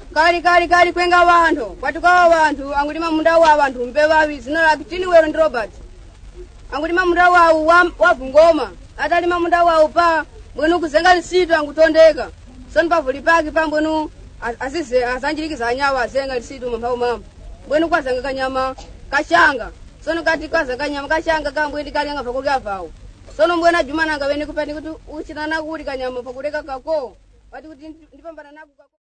kali kwenga wantu kwatukawa wantu angulima munda wa wantu mpevavi zina la kitini wero ndi Robert angulima munda wa Vungoma atalima munda wa pa bwenu kuzenga lisitu angutondeka soni pavuli paki pambwenu asize asanjirikiza anyawa azenga lisitu mambao mama bwenu kwazanga kanyama kashanga sono kati kwazanga kanyama kashanga kambwendi kali anga pakulya vawo sono mbwena jumana ngavene kupani kuti uchinana kuli kanyama pakuleka kako wati kuti ndipambana naku